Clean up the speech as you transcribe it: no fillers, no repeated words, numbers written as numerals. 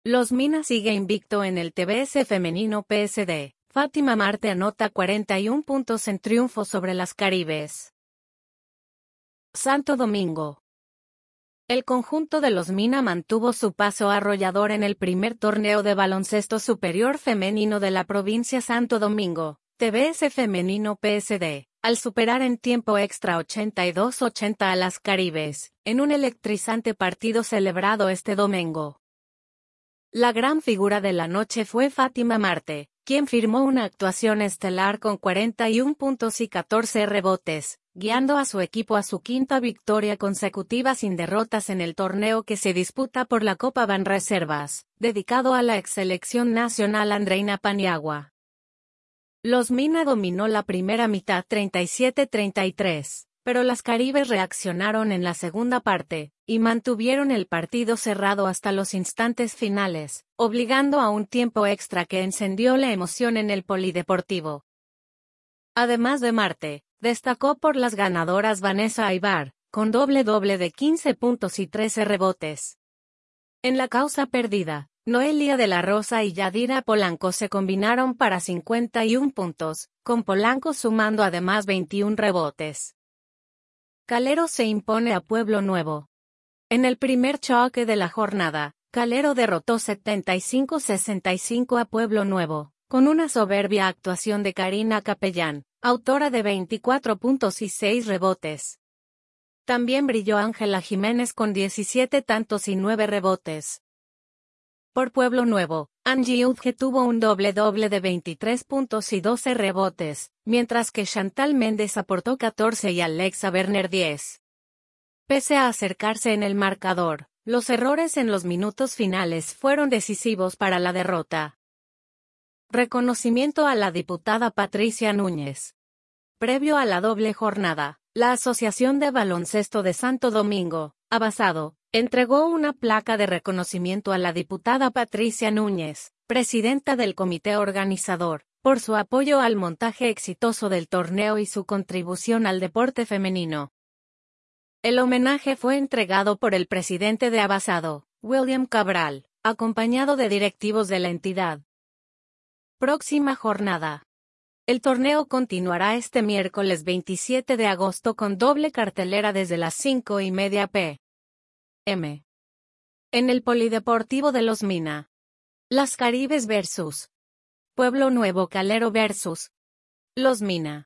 Los Mina sigue invicto en el TBS femenino PSD. Fátima Marte anota 41 puntos en triunfo sobre las Caribes. Santo Domingo. El conjunto de los Mina mantuvo su paso arrollador en el primer torneo de baloncesto superior femenino de la provincia Santo Domingo, TBS femenino PSD, al superar en tiempo extra 82-80 a las Caribes, en un electrizante partido celebrado este domingo. La gran figura de la noche fue Fátima Marte, quien firmó una actuación estelar con 41 puntos y 14 rebotes, guiando a su equipo a su quinta victoria consecutiva sin derrotas en el torneo que se disputa por la Copa Banreservas, dedicado a la ex selección nacional Andreina Paniagua. Los Mina dominó la primera mitad 37-33, pero las Caribes reaccionaron en la segunda parte, y mantuvieron el partido cerrado hasta los instantes finales, obligando a un tiempo extra que encendió la emoción en el polideportivo. Además de Marte, destacó por las ganadoras Vanessa Aybar, con doble-doble de 15 puntos y 13 rebotes. En la causa perdida, Noelia de la Rosa y Yadira Polanco se combinaron para 51 puntos, con Polanco sumando además 21 rebotes. Calero se impone a Pueblo Nuevo. En el primer choque de la jornada, Calero derrotó 75-65 a Pueblo Nuevo, con una soberbia actuación de Karina Capellán, autora de 24 puntos y 6 rebotes. También brilló Ángela Jiménez con 17 tantos y 9 rebotes. Por Pueblo Nuevo, Angie Udge tuvo un doble-doble de 23 puntos y 12 rebotes, mientras que Chantal Méndez aportó 14 y Alexa Werner 10. Pese a acercarse en el marcador, los errores en los minutos finales fueron decisivos para la derrota. Reconocimiento a la diputada Patricia Núñez. Previo a la doble jornada, la Asociación de Baloncesto de Santo Domingo, Abasado, entregó una placa de reconocimiento a la diputada Patricia Núñez, presidenta del comité organizador, por su apoyo al montaje exitoso del torneo y su contribución al deporte femenino. El homenaje fue entregado por el presidente de Abasado, William Cabral, acompañado de directivos de la entidad. Próxima jornada. El torneo continuará este miércoles 27 de agosto con doble cartelera desde las 5:30 p.m. En el Polideportivo de los Mina. Las Caribes vs. Pueblo Nuevo Calero vs. Los Mina.